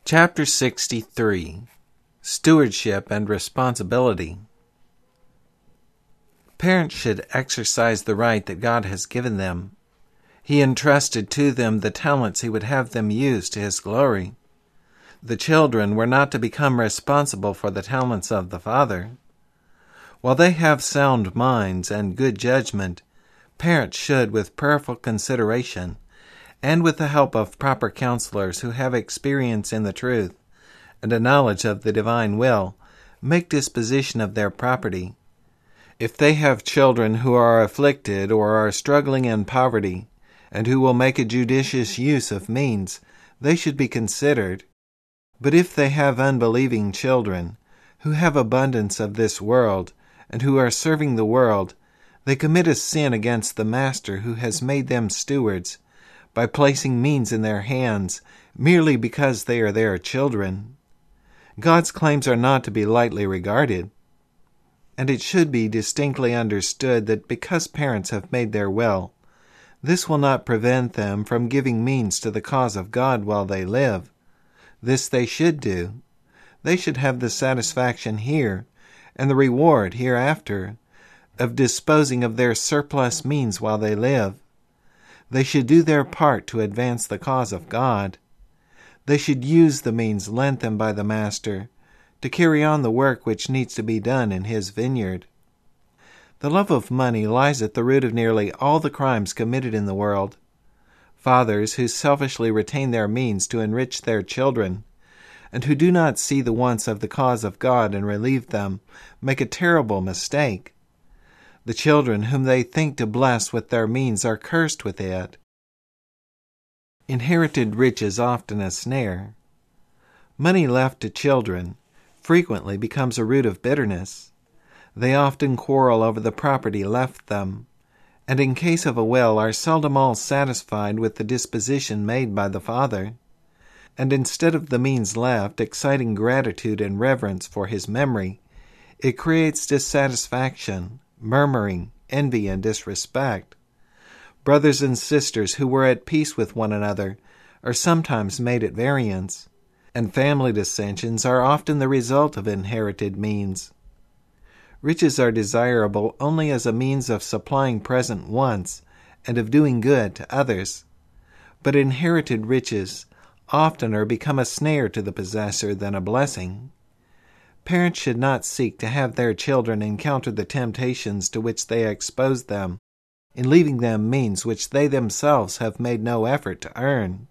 Chapter 63. Stewardship and Responsibility. Parents should exercise the right that God has given them. He entrusted to them the talents He would have them use to His glory. The children were not to become responsible for the talents of the Father. While they have sound minds and good judgment, parents should, with prayerful consideration, and with the help of proper counselors who have experience in the truth and a knowledge of the divine will, make disposition of their property. If they have children who are afflicted or are struggling in poverty, and who will make a judicious use of means, they should be considered. But if they have unbelieving children, who have abundance of this world, and who are serving the world, they commit a sin against the Master who has made them stewards, by placing means in their hands merely because they are their children. God's claims are not to be lightly regarded, and it should be distinctly understood that because parents have made their will, this will not prevent them from giving means to the cause of God while they live. This they should do. They should have the satisfaction here, and the reward hereafter, of disposing of their surplus means while they live. They should do their part to advance the cause of God. They should use the means lent them by the Master to carry on the work which needs to be done in His vineyard. The love of money lies at the root of nearly all the crimes committed in the world. Fathers who selfishly retain their means to enrich their children, and who do not see the wants of the cause of God and relieve them, make a terrible mistake. The children whom they think to bless with their means are cursed with it. Inherited riches often a snare. Money left to children frequently becomes a root of bitterness. They often quarrel over the property left them, and in case of a will are seldom all satisfied with the disposition made by the Father, and instead of the means left exciting gratitude and reverence for His memory, it creates dissatisfaction, murmuring, envy, and disrespect. Brothers and sisters who were at peace with one another are sometimes made at variance, and family dissensions are often the result of inherited means. Riches are desirable only as a means of supplying present wants and of doing good to others, but inherited riches oftener become a snare to the possessor than a blessing. Parents should not seek to have their children encounter the temptations to which they expose them, in leaving them means which they themselves have made no effort to earn.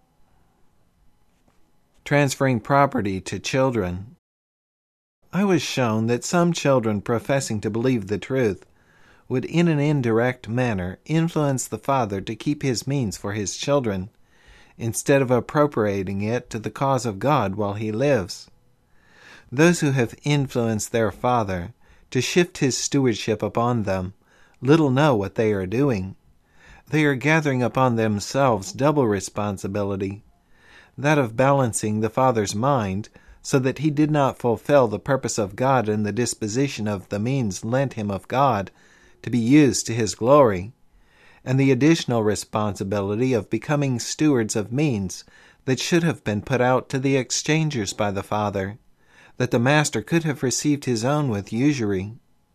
Transferring property to children. I was shown that some children professing to believe the truth would in an indirect manner influence the father to keep his means for his children, instead of appropriating it to the cause of God while he lives. Those who have influenced their father to shift his stewardship upon them little know what they are doing. They are gathering upon themselves double responsibility, that of balancing the father's mind so that he did not fulfill the purpose of God in the disposition of the means lent him of God to be used to His glory, and the additional responsibility of becoming stewards of means that should have been put out to the exchangers by the Father, that the Master could have received His own with usury.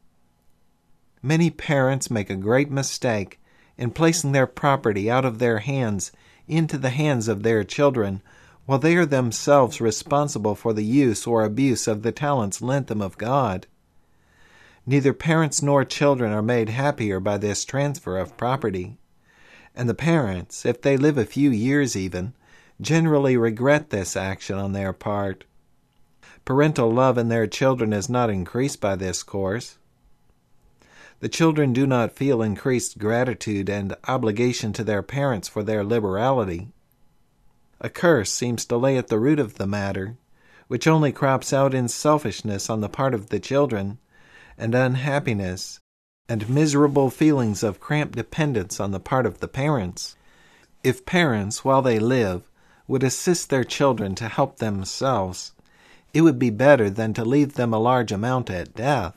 Many parents make a great mistake in placing their property out of their hands into the hands of their children, while they are themselves responsible for the use or abuse of the talents lent them of God. Neither parents nor children are made happier by this transfer of property, and the parents, if they live a few years even, generally regret this action on their part. Parental love in their children is not increased by this course. The children do not feel increased gratitude and obligation to their parents for their liberality. A curse seems to lay at the root of the matter, which only crops out in selfishness on the part of the children, and unhappiness, and miserable feelings of cramped dependence on the part of the parents. If parents, while they live, would assist their children to help themselves, it would be better than to leave them a large amount at death.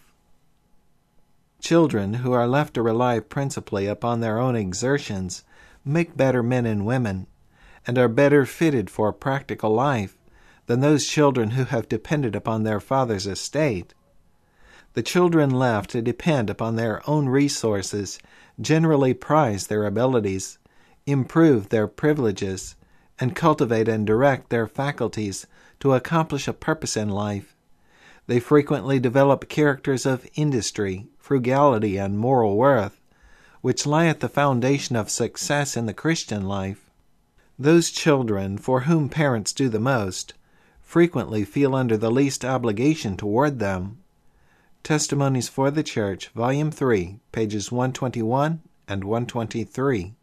Children who are left to rely principally upon their own exertions make better men and women, and are better fitted for practical life than those children who have depended upon their father's estate. The children left to depend upon their own resources generally prize their abilities, improve their privileges, and cultivate and direct their faculties to accomplish a purpose in life. They frequently develop characters of industry, frugality, and moral worth, which lie at the foundation of success in the Christian life. Those children for whom parents do the most frequently feel under the least obligation toward them. Testimonies for the Church, Volume 3, pages 121 and 123.